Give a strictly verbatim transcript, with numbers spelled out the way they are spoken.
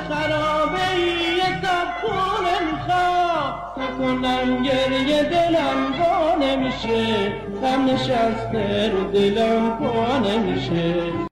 خرابه ای حساب خونه میخواد نکنم گریه دلم با نمیشه غم نشسته رو دلم پا نمیشه